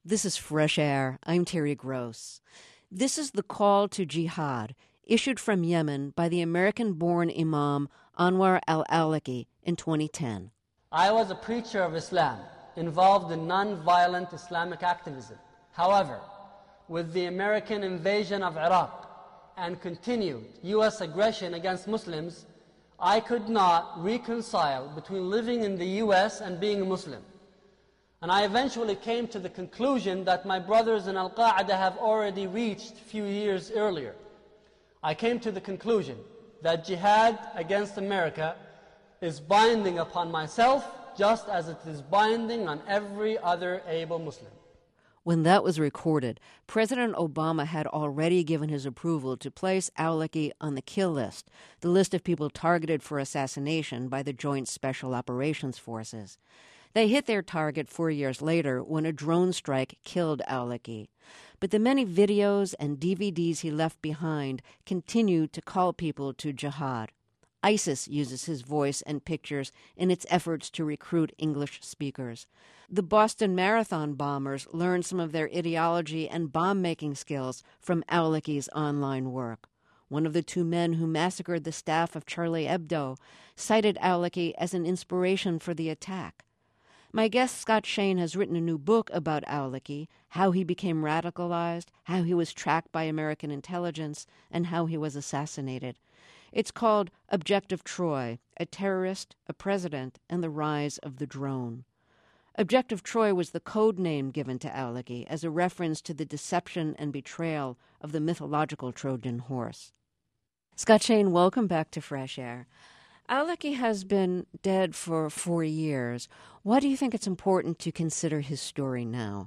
This is Fresh Air. I'm Terry Gross. This is the call to jihad issued from Yemen by the American-born Imam Anwar al-Awlaki in 2010. I was a preacher of Islam, involved in non-violent Islamic activism. However, with the American invasion of Iraq and continued U.S. aggression against Muslims, I could not reconcile between living in the U.S. and being a Muslim. And I eventually came to the conclusion that my brothers in Al-Qaeda have already reached a few years earlier. I came to the conclusion that jihad against America is binding upon myself just as it is binding on every other able Muslim. When that was recorded, President Obama had already given his approval to place Awlaki on the kill list, the list of people targeted for assassination by the Joint Special Operations Forces. They hit their target 4 years later when a drone strike killed Awlaki. But the many videos and DVDs he left behind continue to call people to jihad. ISIS uses his voice and pictures in its efforts to recruit English speakers. The Boston Marathon bombers learned some of their ideology and bomb-making skills from Awlaki's online work. One of the two men who massacred the staff of Charlie Hebdo cited Awlaki as an inspiration for the attack. My guest Scott Shane has written a new book about Awlaki, how he became radicalized, how he was tracked by American intelligence, and how he was assassinated. It's called Objective Troy, A Terrorist, a President, and the Rise of the Drone. Objective Troy was the code name given to Awlaki as a reference to the deception and betrayal of the mythological Trojan horse. Scott Shane, welcome back to Fresh Air. Awlaki has been dead for 4 years. Why do you think it's important to consider his story now?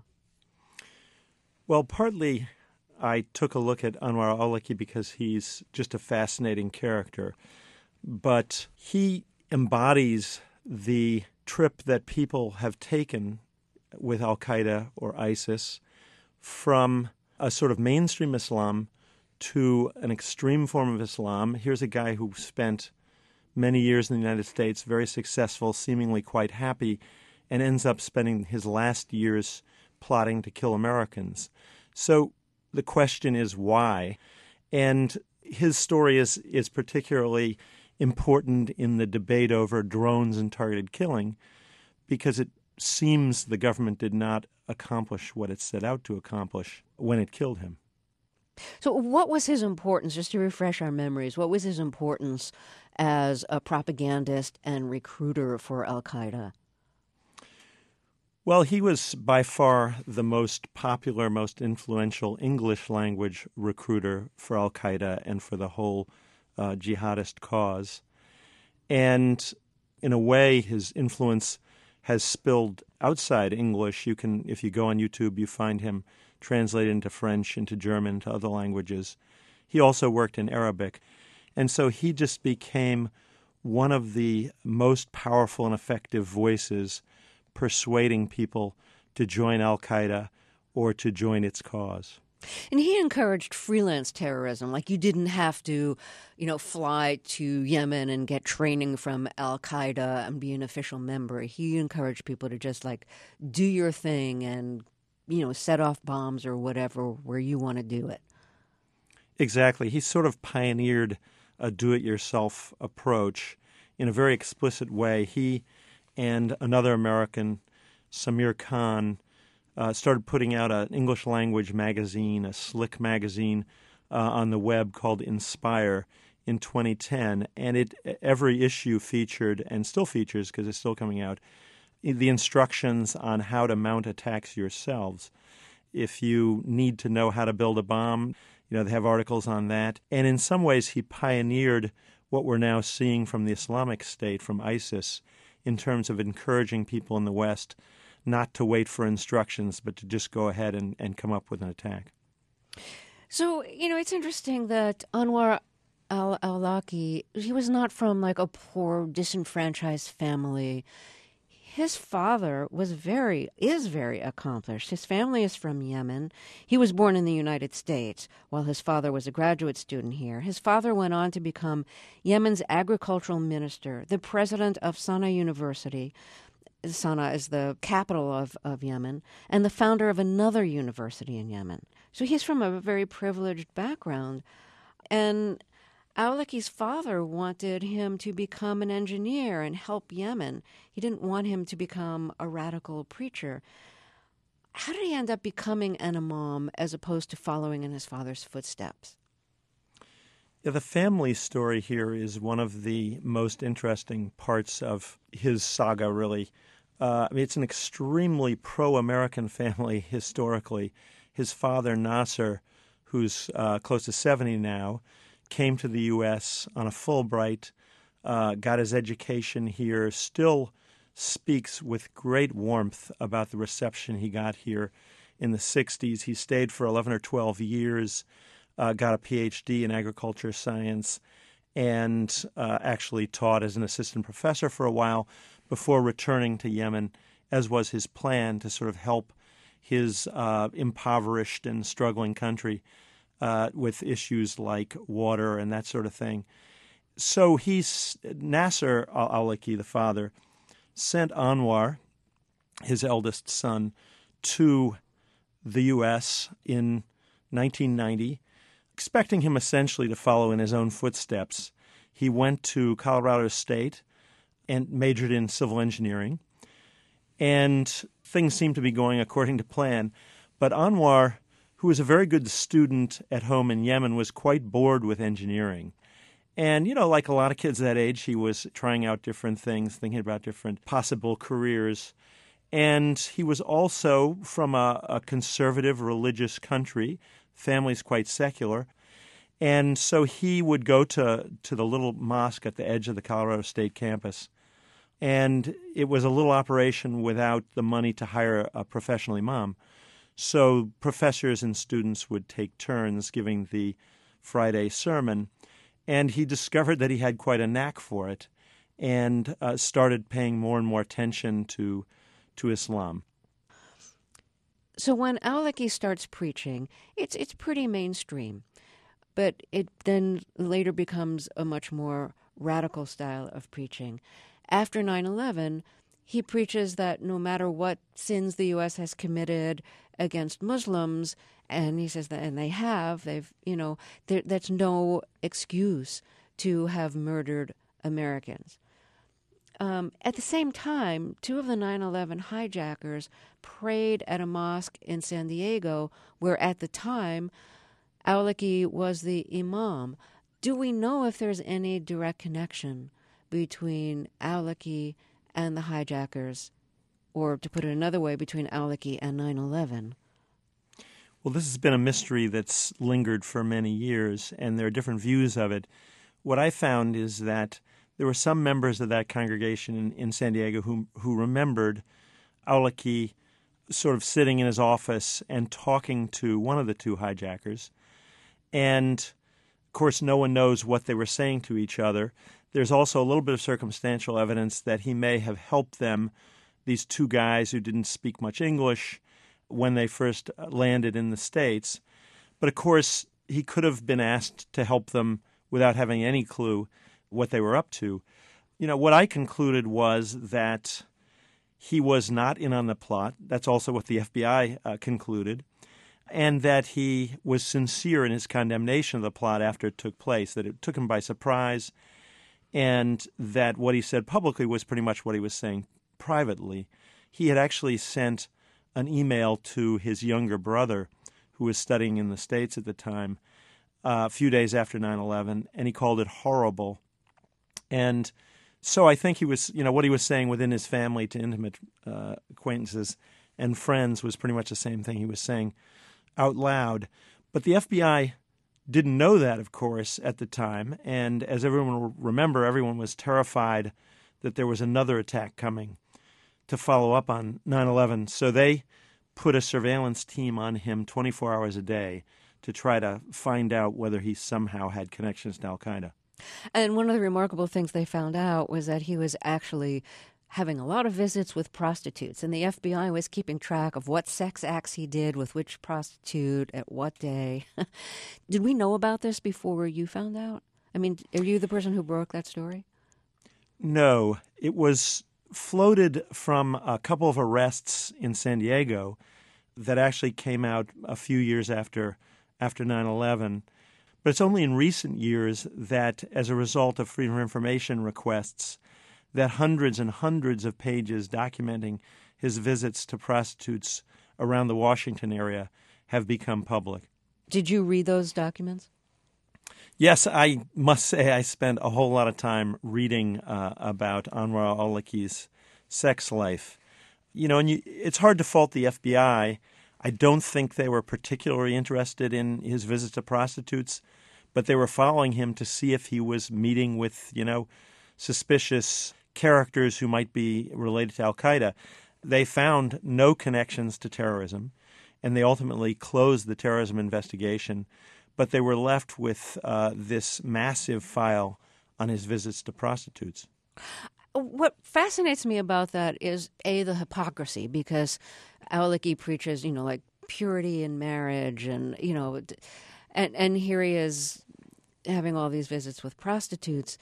Well, partly I took a look at Anwar al-Awlaki because he's just a fascinating character. But he embodies the trip that people have taken with al-Qaeda or ISIS from a sort of mainstream Islam to an extreme form of Islam. Here's a guy who spent many years in the United States, very successful, seemingly quite happy, and ends up spending his last years plotting to kill Americans. So the question is why? And his story is particularly important in the debate over drones and targeted killing because it seems the government did not accomplish what it set out to accomplish when it killed him. So what was his importance, just to refresh our memories, what was his importance as a propagandist and recruiter for al-Qaeda? Well, he was by far the most popular, most influential English-language recruiter for al-Qaeda and for the whole jihadist cause. And in a way, his influence has spilled outside English. You can, if you go on YouTube, you find him translated into French, into German, to other languages. He also worked in Arabic. And so he just became one of the most powerful and effective voices persuading people to join al-Qaeda or to join its cause. And he encouraged freelance terrorism, like you didn't have to, fly to Yemen and get training from al-Qaeda and be an official member. He encouraged people to just do your thing and, set off bombs or whatever where you want to do it. Exactly. He sort of pioneered a do-it-yourself approach in a very explicit way. He and another American, Samir Khan, started putting out an English-language magazine, a slick magazine, on the web called Inspire in 2010. And every issue featured, and still features because it's still coming out, the instructions on how to mount attacks yourselves. If you need to know how to build a bomb, they have articles on that. And in some ways, he pioneered what we're now seeing from the Islamic State, from ISIS, in terms of encouraging people in the West not to wait for instructions, but to just go ahead and come up with an attack. So, it's interesting that Anwar al-Awlaki, he was not from a poor, disenfranchised family. His father is very accomplished. His family is from Yemen. He was born in the United States while his father was a graduate student here. His father went on to become Yemen's agricultural minister, the president of Sana University, Sana'a is the capital of Yemen, and the founder of another university in Yemen. So he's from a very privileged background. And Awlaki's father wanted him to become an engineer and help Yemen. He didn't want him to become a radical preacher. How did he end up becoming an imam as opposed to following in his father's footsteps? Yeah, the family story here is one of the most interesting parts of his saga, really. It's an extremely pro-American family historically. His father, Nasser, who's close to 70 now, came to the U.S. on a Fulbright, got his education here, still speaks with great warmth about the reception he got here in the 60s. He stayed for 11 or 12 years, got a Ph.D. in agriculture science, and actually taught as an assistant professor for a while before returning to Yemen, as was his plan, to sort of help his impoverished and struggling country with issues like water and that sort of thing. So Nasser al-Awlaki, the father, sent Anwar, his eldest son, to the U.S. in 1990, expecting him essentially to follow in his own footsteps. He went to Colorado State and majored in civil engineering, and things seemed to be going according to plan. But Anwar, who was a very good student at home in Yemen, was quite bored with engineering. And, like a lot of kids that age, he was trying out different things, thinking about different possible careers. And he was also from a conservative religious country. Family's quite secular. And so he would go to the little mosque at the edge of the Colorado State campus. And it was a little operation without the money to hire a professional imam. So professors and students would take turns giving the Friday sermon. And he discovered that he had quite a knack for it and started paying more and more attention to Islam. So when Awlaki starts preaching, it's pretty mainstream, but it then later becomes a much more radical style of preaching. After 9/11, he preaches that no matter what sins the U.S. has committed against Muslims, and he says that, and that's no excuse to have murdered Americans. At the same time, two of the 9/11 hijackers prayed at a mosque in San Diego, where at the time Awlaki was the imam. Do we know if there's any direct connection between Awlaki and the hijackers, or to put it another way, between Awlaki and 9/11? Well, this has been a mystery that's lingered for many years, and there are different views of it. What I found is that there were some members of that congregation in San Diego who remembered Awlaki sort of sitting in his office and talking to one of the two hijackers. And, of course, no one knows what they were saying to each other. There's also a little bit of circumstantial evidence that he may have helped them, these two guys who didn't speak much English, when they first landed in the States. But, of course, he could have been asked to help them without having any clue what they were up to. What I concluded was that he was not in on the plot. That's also what the FBI concluded. And that he was sincere in his condemnation of the plot after it took place, that it took him by surprise, and that what he said publicly was pretty much what he was saying privately. He had actually sent an email to his younger brother, who was studying in the States at the time, a few days after 9/11, and he called it horrible. And so I think he was, what he was saying within his family to intimate acquaintances and friends was pretty much the same thing he was saying out loud. But the FBI didn't know that, of course, at the time. And as everyone will remember, everyone was terrified that there was another attack coming to follow up on 9/11. So they put a surveillance team on him 24 hours a day to try to find out whether he somehow had connections to al-Qaeda. And one of the remarkable things they found out was that he was actually having a lot of visits with prostitutes, and the FBI was keeping track of what sex acts he did with which prostitute at what day. Did we know about this before you found out? I mean, are you the person who broke that story? No, it was floated from a couple of arrests in San Diego that actually came out a few years after 9/11. But it's only in recent years that, as a result of Freedom of Information requests, that hundreds and hundreds of pages documenting his visits to prostitutes around the Washington area have become public. Did you read those documents? Yes, I must say I spent a whole lot of time reading about Anwar al-Awlaki's sex life. And it's hard to fault the FBI. I don't think they were particularly interested in his visits to prostitutes, but they were following him to see if he was meeting with, suspicious characters who might be related to al-Qaeda. They found no connections to terrorism, and they ultimately closed the terrorism investigation, but they were left with this massive file on his visits to prostitutes. What fascinates me about that is, A, the hypocrisy, because al-Awlaki preaches, like purity in marriage, and here he is having all these visits with prostitutes.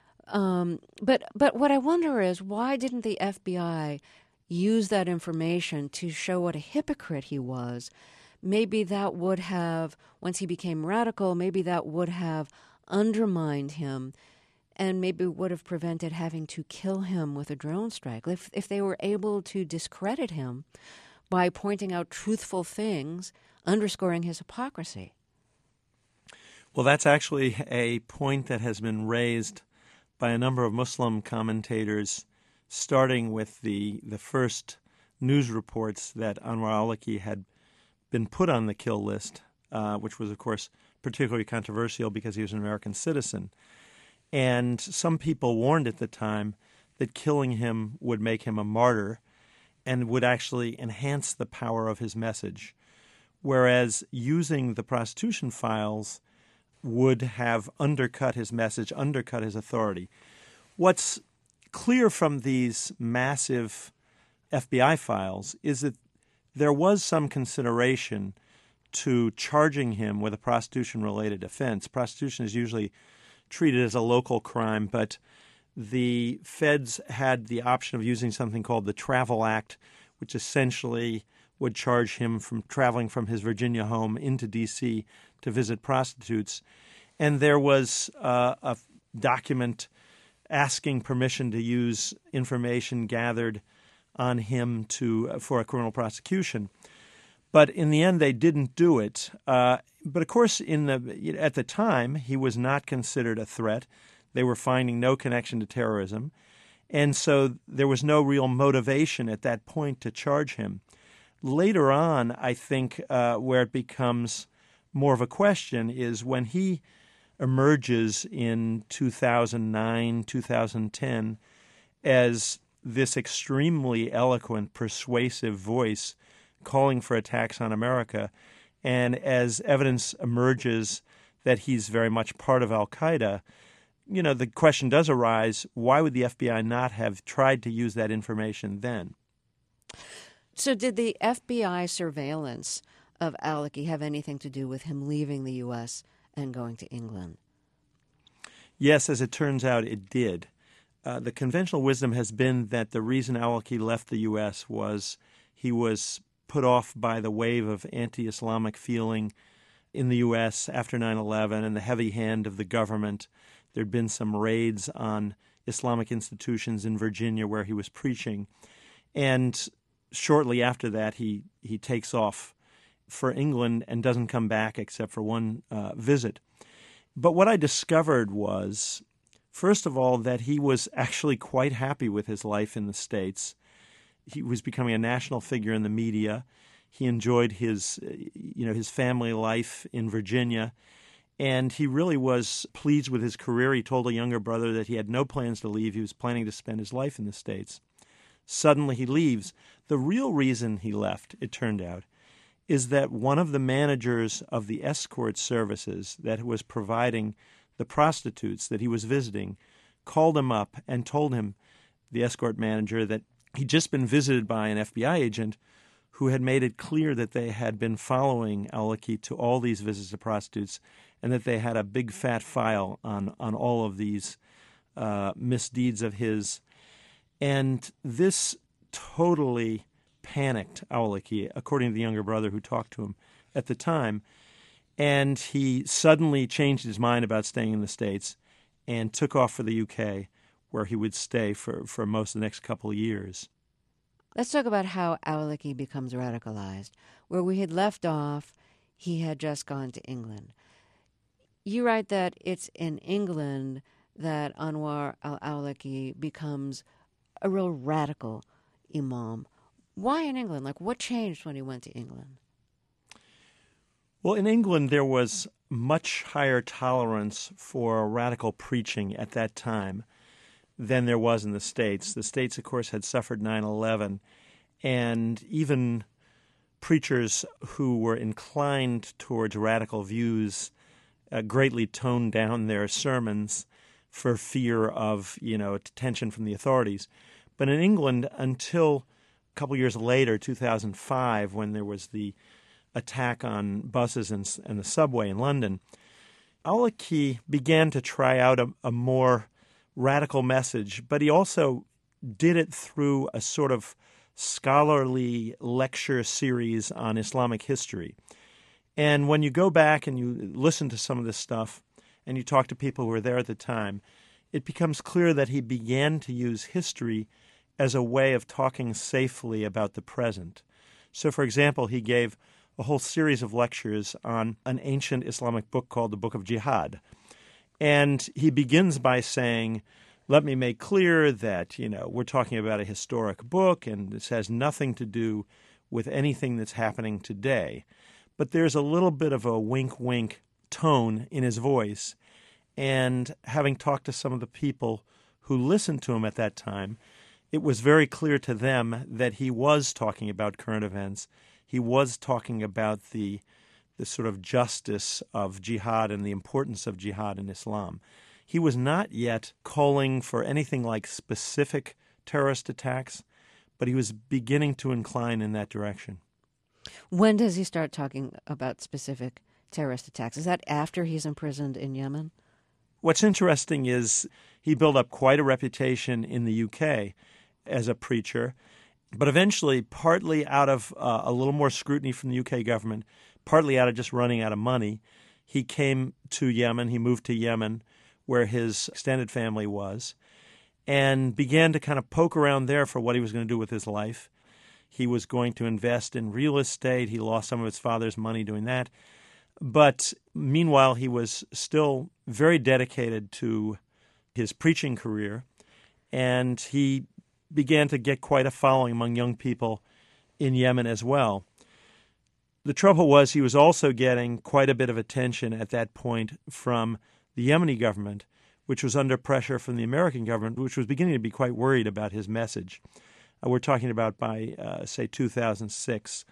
But what I wonder is, why didn't the FBI use that information to show what a hypocrite he was? Maybe that would have, once he became radical, maybe that would have undermined him and maybe would have prevented having to kill him with a drone strike. If they were able to discredit him by pointing out truthful things, underscoring his hypocrisy. Well, that's actually a point that has been raised by a number of Muslim commentators, starting with the first news reports that Anwar al-Awlaki had been put on the kill list, which was, of course, particularly controversial because he was an American citizen. And some people warned at the time that killing him would make him a martyr and would actually enhance the power of his message, whereas using the prostitution files would have undercut his message, undercut his authority. What's clear from these massive FBI files is that there was some consideration to charging him with a prostitution-related offense. Prostitution is usually treated as a local crime, but the feds had the option of using something called the Travel Act, which essentially would charge him from traveling from his Virginia home into D.C. to visit prostitutes. And there was a document asking permission to use information gathered on him for a criminal prosecution. But in the end, they didn't do it. But of course, at the time, he was not considered a threat. They were finding no connection to terrorism. And so there was no real motivation at that point to charge him. Later on, I think where it becomes more of a question is when he emerges in 2009, 2010 as this extremely eloquent, persuasive voice calling for attacks on America, and as evidence emerges that he's very much part of al-Qaeda, the question does arise, why would the FBI not have tried to use that information then? So did the FBI surveillance of al-Awlaki have anything to do with him leaving the U.S. and going to England? Yes, as it turns out, it did. The conventional wisdom has been that the reason al-Awlaki left the U.S. was he was put off by the wave of anti-Islamic feeling in the U.S. after 9/11 and the heavy hand of the government. There'd been some raids on Islamic institutions in Virginia where he was preaching. And shortly after that, he takes off for England and doesn't come back except for one visit. But what I discovered was, first of all, that he was actually quite happy with his life in the States. He was becoming a national figure in the media. He enjoyed his family life in Virginia, and he really was pleased with his career. He told a younger brother that he had no plans to leave. He was planning to spend his life in the States. Suddenly he leaves. The real reason he left, it turned out, is that one of the managers of the escort services that was providing the prostitutes that he was visiting called him up and told him, the escort manager, that he'd just been visited by an FBI agent who had made it clear that they had been following al-Awlaki to all these visits to prostitutes and that they had a big fat file on all of these misdeeds of his. And this totally panicked Awlaki, according to the younger brother who talked to him at the time. And he suddenly changed his mind about staying in the States and took off for the UK, where he would stay for most of the next couple of years. Let's talk about how Awlaki becomes radicalized. Where we had left off, he had just gone to England. You write that it's in England that Anwar al-Awlaki becomes a real radical imam. Why in England? Like, what changed when he went to England? Well, in England, there was much higher tolerance for radical preaching at that time than there was in the States. The States, of course, had suffered 9/11, and even preachers who were inclined towards radical views greatly toned down their sermons for fear of, attention from the authorities. But in England, until a couple years later, 2005, when there was the attack on buses and the subway in London, Awlaki began to try out a more radical message, but he also did it through a sort of scholarly lecture series on Islamic history. And when you go back and you listen to some of this stuff and you talk to people who were there at the time, it becomes clear that he began to use history as a way of talking safely about the present. So, for example, he gave a whole series of lectures on an ancient Islamic book called the Book of Jihad. And he begins by saying, let me make clear that, we're talking about a historic book and this has nothing to do with anything that's happening today. But there's a little bit of a wink-wink tone in his voice. And having talked to some of the people who listened to him at that time, it was very clear to them that he was talking about current events. He was talking about the sort of justice of jihad and the importance of jihad in Islam. He was not yet calling for anything like specific terrorist attacks, but he was beginning to incline in that direction. When does he start talking about specific terrorist attacks? Is that after he's imprisoned in Yemen? What's interesting is he built up quite a reputation in the UK as a preacher, but eventually, partly out of a little more scrutiny from the UK government, partly out of just running out of money, he came to Yemen. He moved to Yemen, where his extended family was, and began to kind of poke around there for what he was going to do with his life. He was going to invest in real estate. He lost some of his father's money doing that. But meanwhile, he was still very dedicated to his preaching career, and he began to get quite a following among young people in Yemen as well. The trouble was he was also getting quite a bit of attention at that point from the Yemeni government, which was under pressure from the American government, which was beginning to be quite worried about his message. We're talking about by, say, 2006.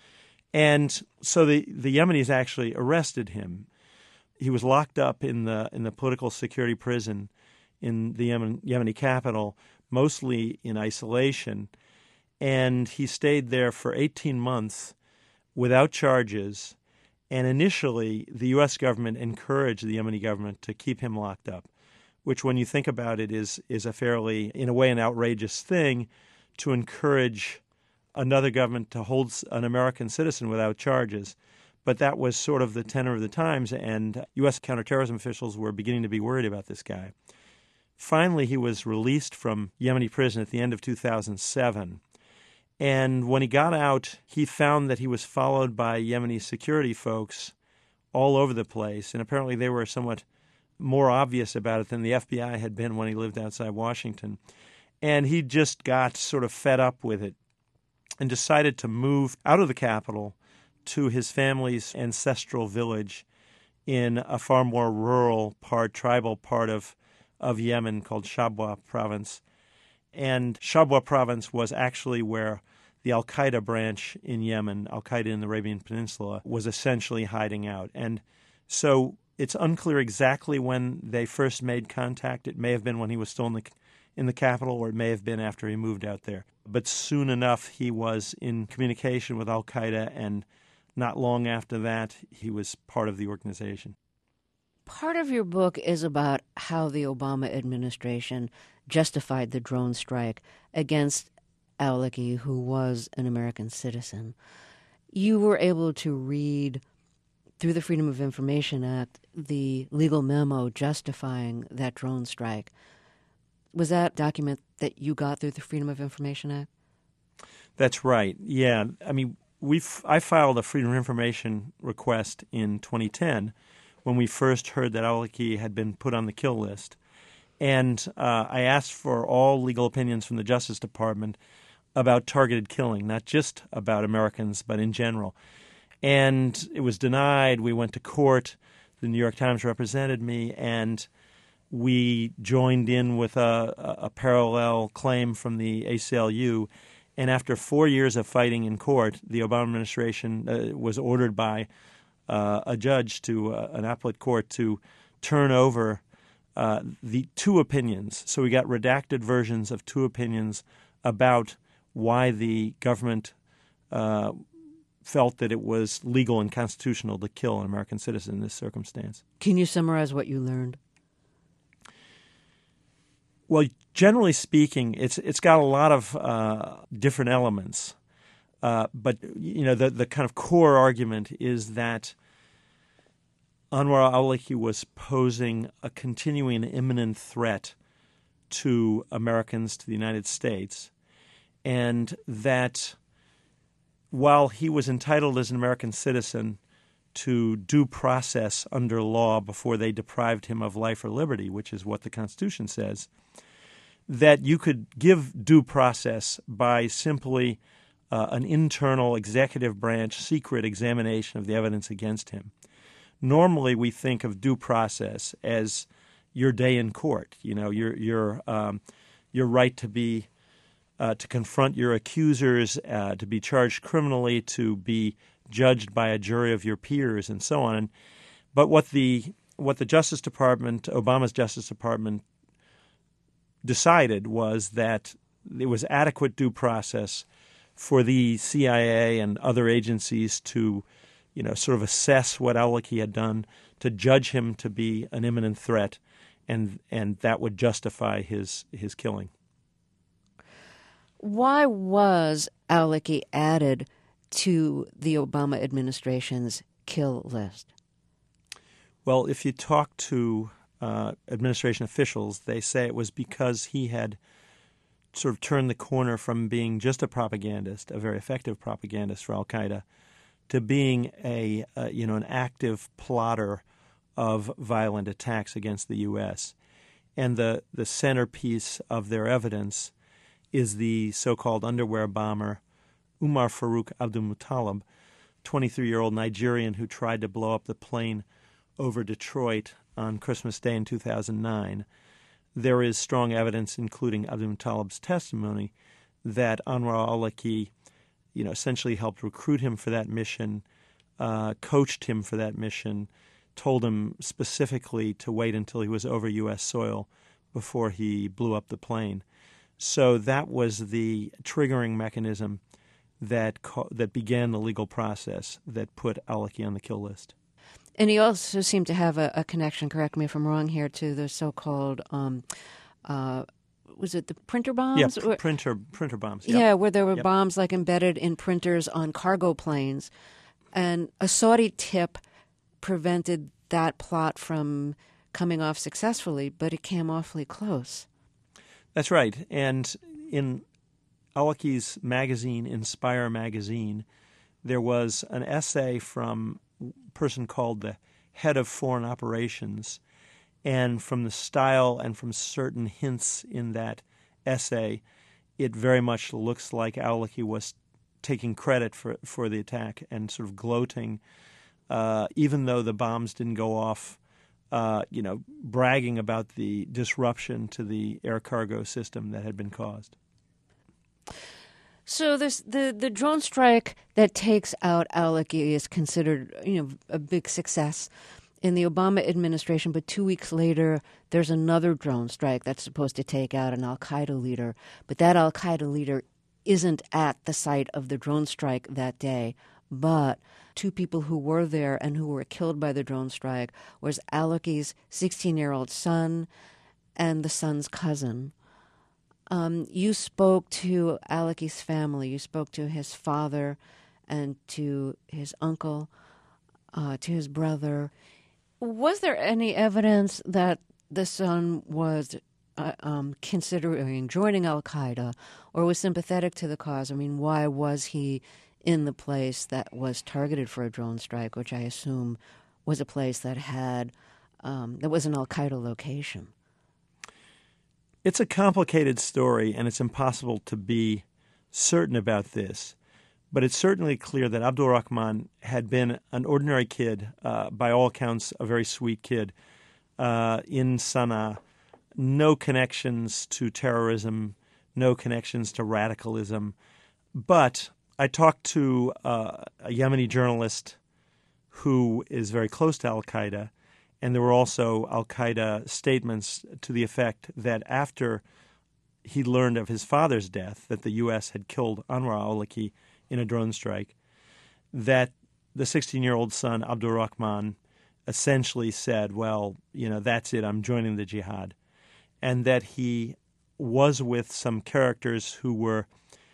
And so the Yemenis actually arrested him. He was locked up in the political security prison in the Yemeni capital, mostly in isolation. And he stayed there for 18 months without charges. And initially, the U.S. government encouraged the Yemeni government to keep him locked up, which, when you think about it, is a fairly, in a way, an outrageous thing to encourage another government to hold an American citizen without charges. But that was sort of the tenor of the times, and U.S. counterterrorism officials were beginning to be worried about this guy. Finally, he was released from Yemeni prison at the end of 2007. And when he got out, he found that he was followed by Yemeni security folks all over the place. And apparently they were somewhat more obvious about it than the FBI had been when he lived outside Washington. And he just got sort of fed up with it and decided to move out of the capital to his family's ancestral village in a far more rural part, tribal part of Yemen called Shabwa province. And Shabwa province was actually where the al-Qaeda branch in Yemen, al-Qaeda in the Arabian Peninsula, was essentially hiding out. And so it's unclear exactly when they first made contact. It may have been when he was still in the capital, or it may have been after he moved out there. But soon enough, he was in communication with al-Qaeda, and not long after that, he was part of the organization. Part of your book is about how the Obama administration justified the drone strike against Awlaki, who was an American citizen. You were able to read through the Freedom of Information Act the legal memo justifying that drone strike. Was that document that you got through the Freedom of Information Act? That's right. Yeah. I mean, I filed a Freedom of Information request in 2010 when we first heard that Awlaki had been put on the kill list. And I asked for all legal opinions from the Justice Department about targeted killing, not just about Americans, but in general. And it was denied. We went to court. The New York Times represented me, and we joined in with a parallel claim from the ACLU. And after 4 years of fighting in court, the Obama administration was ordered by a judge to an appellate court to turn over the two opinions. So we got redacted versions of two opinions about why the government felt that it was legal and constitutional to kill an American citizen in this circumstance. Can you summarize what you learned? Well, generally speaking, it's got a lot of different elements, but the kind of core argument is that Anwar Awlaki was posing a continuing imminent threat to Americans, to the United States, and that while he was entitled as an American citizen to due process under law before they deprived him of life or liberty, which is what the Constitution says, that you could give due process by simply an internal executive branch secret examination of the evidence against him. Normally, we think of due process as your day in court. Your right to be to confront your accusers, to be charged criminally, to be judged by a jury of your peers, and so on. But what the Justice Department, Obama's Justice Department, decided was that there was adequate due process for the CIA and other agencies to, sort of assess what Awlaki had done, to judge him to be an imminent threat, and that would justify his killing. Why was Awlaki added to the Obama administration's kill list? Well, if you talk to administration officials, they say it was because he had sort of turned the corner from being just a propagandist, a very effective propagandist for al-Qaeda, to being an active plotter of violent attacks against the U.S. And the centerpiece of their evidence is the so-called underwear bomber Umar Farouk Abdulmuttalib, 23-year-old Nigerian who tried to blow up the plane over Detroit on Christmas Day in 2009. There is strong evidence, including Abdulmuttalib's testimony, that Anwar Awlaki, essentially helped recruit him for that mission, coached him for that mission, told him specifically to wait until he was over U.S. soil before he blew up the plane. So that was the triggering mechanism that began the legal process that put Awlaki on the kill list. And he also seemed to have a connection, correct me if I'm wrong here, to the so-called, was it the printer bombs? Yeah, printer bombs. Yep. Yeah, where there were bombs like embedded in printers on cargo planes. And a Saudi tip prevented that plot from coming off successfully, but it came awfully close. That's right. And in Awlaki's magazine, Inspire magazine, there was an essay from a person called the head of foreign operations. And from the style and from certain hints in that essay, it very much looks like Awlaki was taking credit for the attack and sort of gloating, even though the bombs didn't go off, bragging about the disruption to the air cargo system that had been caused. So the drone strike that takes out Awlaki is considered, a big success in the Obama administration. But 2 weeks later, there's another drone strike that's supposed to take out an al-Qaeda leader. But that al-Qaeda leader isn't at the site of the drone strike that day. But two people who were there and who were killed by the drone strike was Awlaki's 16-year-old son and the son's cousin. You spoke to Awlaki's family. You spoke to his father and to his uncle, to his brother. Was there any evidence that the son was considering joining al-Qaeda or was sympathetic to the cause? I mean, why was he in the place that was targeted for a drone strike, which I assume was a place that had that was an al-Qaeda location? It's a complicated story, and it's impossible to be certain about this. But it's certainly clear that Abdul Rahman had been an ordinary kid, by all accounts, a very sweet kid in Sana'a. No connections to terrorism, no connections to radicalism. But I talked to a Yemeni journalist who is very close to al-Qaeda, and there were also al-Qaeda statements to the effect that after he learned of his father's death, that the U.S. had killed Anwar al-Awlaki in a drone strike, that the 16-year-old son, Abdul Rahman, essentially said, well, that's it, I'm joining the jihad. And that he was with some characters who were,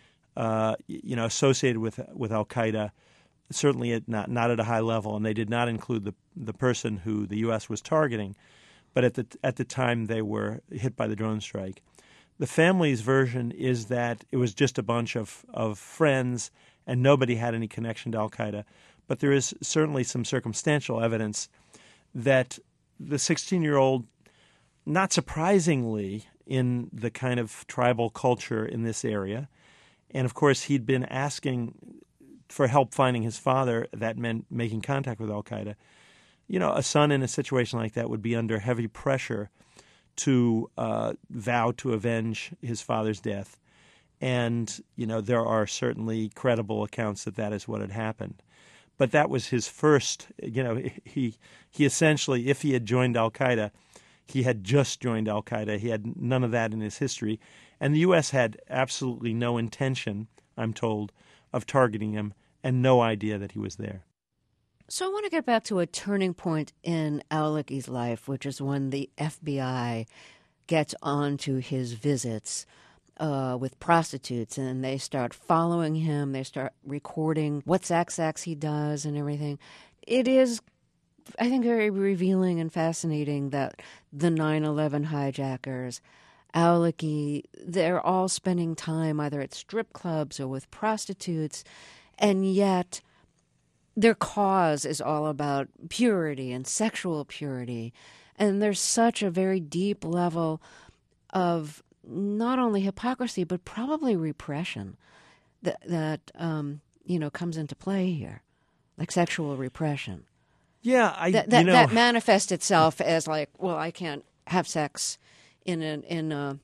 associated with al-Qaeda, certainly not at a high level, and they did not include the person who the U.S. was targeting, but at the time they were hit by the drone strike. The family's version is that it was just a bunch of friends and nobody had any connection to al-Qaeda, but there is certainly some circumstantial evidence that the 16-year-old, not surprisingly, in the kind of tribal culture in this area, and of course he'd been asking for help finding his father. That meant making contact with al-Qaeda. A son in a situation like that would be under heavy pressure to vow to avenge his father's death. And, there are certainly credible accounts that is what had happened. But that was his first, he essentially, if he had joined al-Qaeda, he had just joined al-Qaeda. He had none of that in his history. And the U.S. had absolutely no intention, I'm told, of targeting him and no idea that he was there. So I want to get back to a turning point in Awlaki's life, which is when the FBI gets onto his visits with prostitutes, and they start following him. They start recording what sex acts he does and everything. It is, I think, very revealing and fascinating that the 9/11 hijackers, Awlaki, they're all spending time either at strip clubs or with prostitutes, and yet their cause is all about purity and sexual purity. And there's such a very deep level of not only hypocrisy, but probably repression that comes into play here, like sexual repression. Yeah, that manifests itself as like, well, I can't have sex in a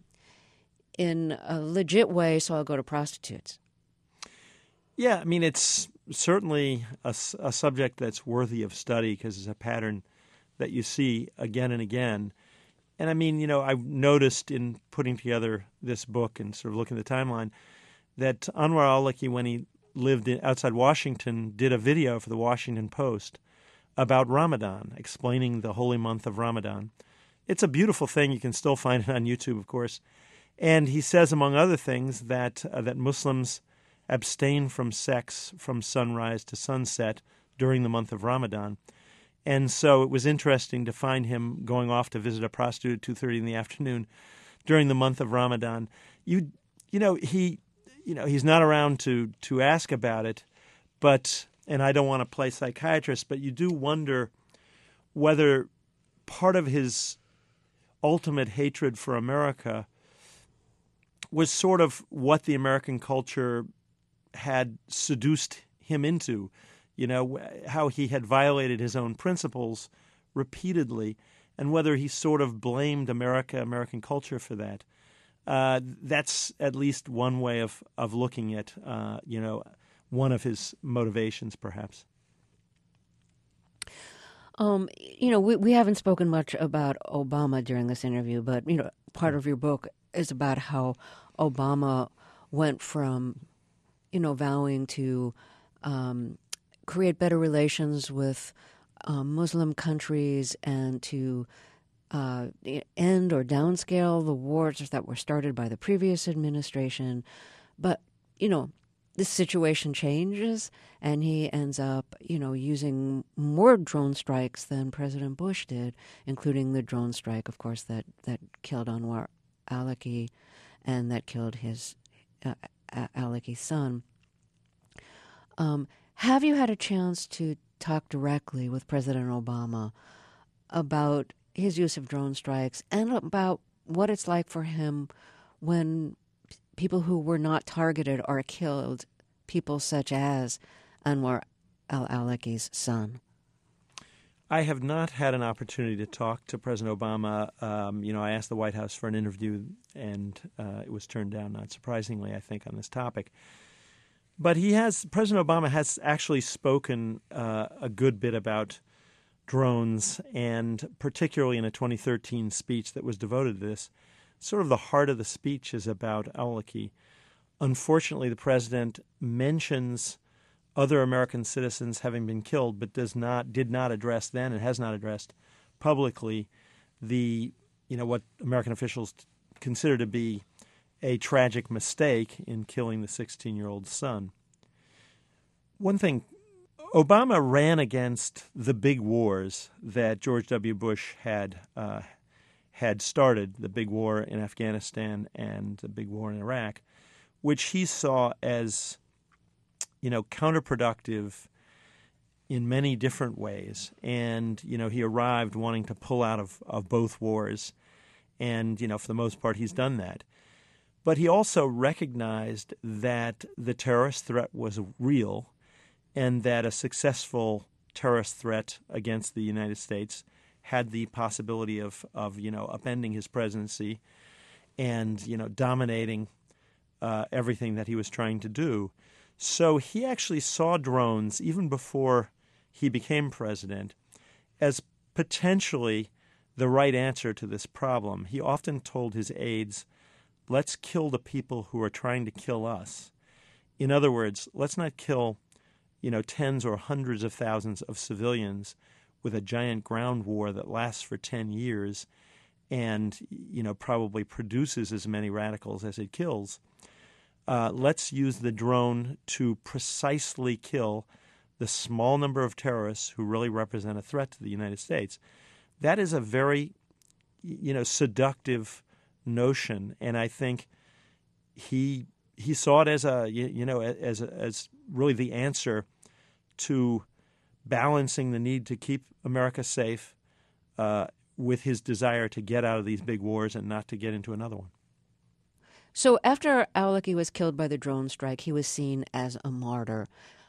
legit way, so I'll go to prostitutes. Yeah, I mean, it's certainly a subject that's worthy of study because it's a pattern that you see again and again. And I mean, I've noticed in putting together this book and sort of looking at the timeline that Anwar al-Awlaki, when he lived outside Washington, did a video for the Washington Post about Ramadan, explaining the holy month of Ramadan. It's a beautiful thing. You can still find it on YouTube, of course. And he says, among other things, that Muslims abstain from sex from sunrise to sunset during the month of Ramadan. And so it was interesting to find him going off to visit a prostitute at 2:30 in the afternoon during the month of Ramadan. He's not around to ask about it, and I don't want to play psychiatrist, but you do wonder whether part of his ultimate hatred for America was sort of what the American culture had seduced him into, how he had violated his own principles repeatedly, and whether he sort of blamed American culture for that. That's at least one way of looking at, one of his motivations, perhaps. We haven't spoken much about Obama during this interview, but, part of your book is about how Obama went from, vowing to create better relations with Muslim countries and to end or downscale the wars that were started by the previous administration. But, this situation changes, and he ends up, using more drone strikes than President Bush did, including the drone strike, of course, that killed Anwar al-Awlaki and that killed his al-Awlaki's son. Have you had a chance to talk directly with President Obama about his use of drone strikes and about what it's like for him when people who were not targeted are killed, people such as Anwar al-Awlaki's son? I have not had an opportunity to talk to President Obama. I asked the White House for an interview, and it was turned down, not surprisingly, I think, on this topic. But President Obama has actually spoken a good bit about drones, and particularly in a 2013 speech that was devoted to this. Sort of the heart of the speech is about Awlaki. Unfortunately, the president mentions other American citizens having been killed, but did not address then and has not addressed publicly what American officials consider to be a tragic mistake in killing the 16-year-old son. One thing, Obama ran against the big wars that George W. Bush had started, the big war in Afghanistan and the big war in Iraq, which he saw as, counterproductive in many different ways. And, he arrived wanting to pull out of both wars. And, for the most part, he's done that. But he also recognized that the terrorist threat was real and that a successful terrorist threat against the United States had the possibility of upending his presidency and, dominating everything that he was trying to do. So he actually saw drones, even before he became president, as potentially the right answer to this problem. He often told his aides, let's kill the people who are trying to kill us. In other words, let's not kill, tens or hundreds of thousands of civilians with a giant ground war that lasts for 10 years and, probably produces as many radicals as it kills. Let's use the drone to precisely kill the small number of terrorists who really represent a threat to the United States. That is a very, seductive notion, and I think he saw it as as really the answer to balancing the need to keep America safe with his desire to get out of these big wars and not to get into another one. So after Awlaki was killed by the drone strike, he was seen as a martyr.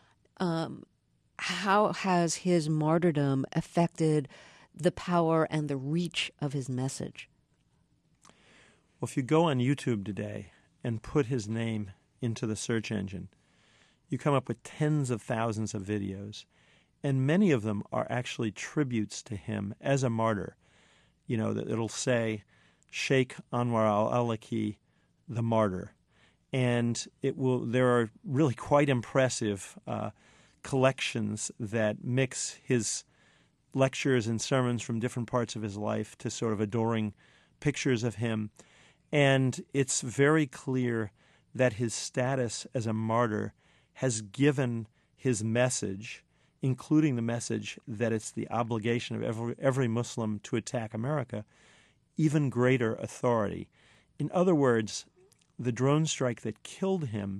How has his martyrdom affected the power and the reach of his message? Well, if you go on YouTube today and put his name into the search engine, you come up with tens of thousands of videos, and many of them are actually tributes to him as a martyr. It'll say Sheikh Anwar al-Awlaki, the martyr. And there are really quite impressive collections that mix his lectures and sermons from different parts of his life to sort of adoring pictures of him. And it's very clear that his status as a martyr has given his message, including the message that it's the obligation of every Muslim to attack America, even greater authority. In other words, the drone strike that killed him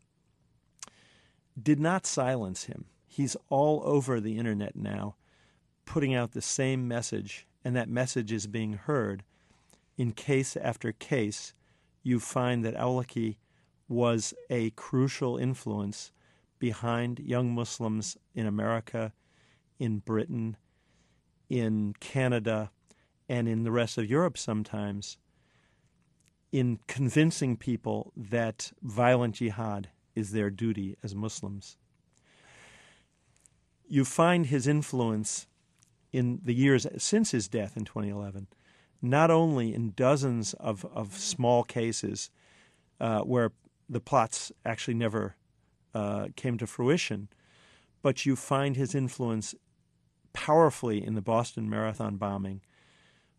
did not silence him. He's all over the internet now, putting out the same message, and that message is being heard. In case after case, you find that Awlaki was a crucial influence behind young Muslims in America, in Britain, in Canada, and in the rest of Europe sometimes, in convincing people that violent jihad is their duty as Muslims. You find his influence in the years since his death in 2011, not only in dozens of small cases where the plots actually never came to fruition, but you find his influence powerfully in the Boston Marathon bombing,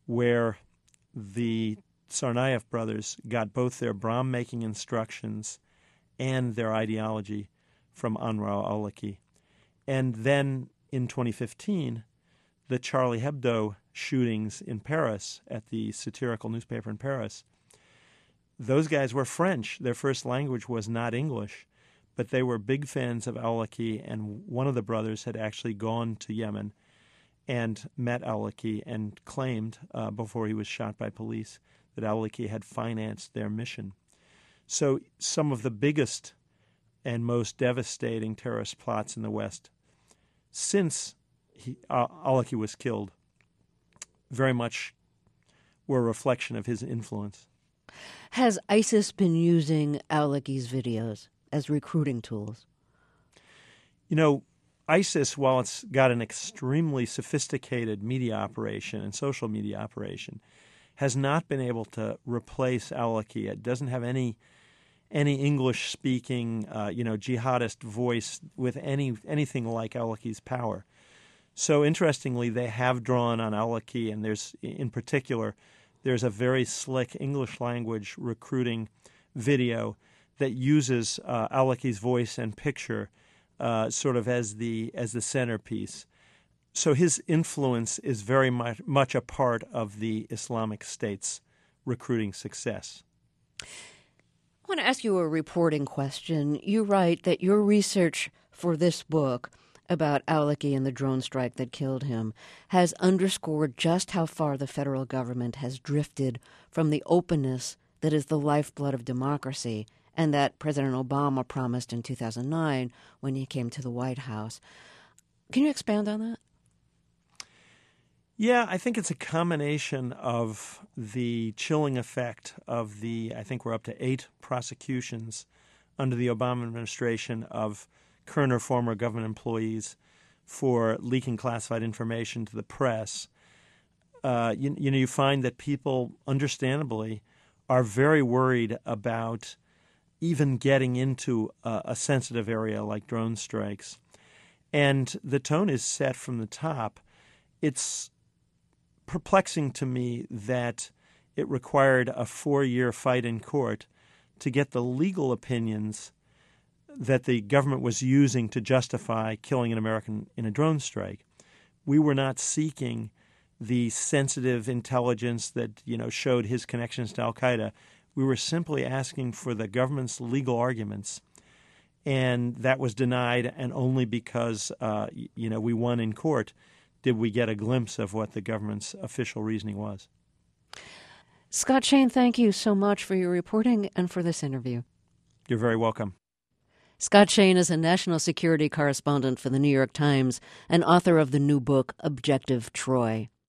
where the Tsarnaev brothers got both their Brahm-making instructions and their ideology from Anwar al-Awlaki. And then in 2015, the Charlie Hebdo shootings in Paris at the satirical newspaper in Paris, those guys were French. Their first language was not English, but they were big fans of Awlaki, and one of the brothers had actually gone to Yemen and met Awlaki and claimed, before he was shot by police, that Awlaki had financed their mission. So some of the biggest and most devastating terrorist plots in the West since Awlaki was killed very much were a reflection of his influence. Has ISIS been using Awlaki's videos as recruiting tools? You know, ISIS, while it's got an extremely sophisticated media operation and social media operation, has not been able to replace Awlaki. It doesn't have any English-speaking, jihadist voice with anything like Awlaki's power. So interestingly, they have drawn on Awlaki, and there's a very slick English-language recruiting video that uses Awlaki's voice and picture sort of as the centerpiece. So his influence is very much a part of the Islamic State's recruiting success. I want to ask you a reporting question. You write that your research for this book about Awlaki and the drone strike that killed him has underscored just how far the federal government has drifted from the openness that is the lifeblood of democracy and that President Obama promised in 2009 when he came to the White House. Can you expound on that? Yeah, I think it's a combination of the chilling effect of I think we're up to 8 prosecutions under the Obama administration of current or former government employees for leaking classified information to the press. You find that people, understandably, are very worried about even getting into a sensitive area like drone strikes. And the tone is set from the top. It's perplexing to me that it required a 4-year fight in court to get the legal opinions that the government was using to justify killing an American in a drone strike. We were not seeking the sensitive intelligence that, showed his connections to al-Qaeda. We were simply asking for the government's legal arguments, and that was denied, and only because, we won in court did we get a glimpse of what the government's official reasoning was. Scott Shane, thank you so much for your reporting and for this interview. You're very welcome. Scott Shane is a national security correspondent for the New York Times and author of the new book, Objective Troy.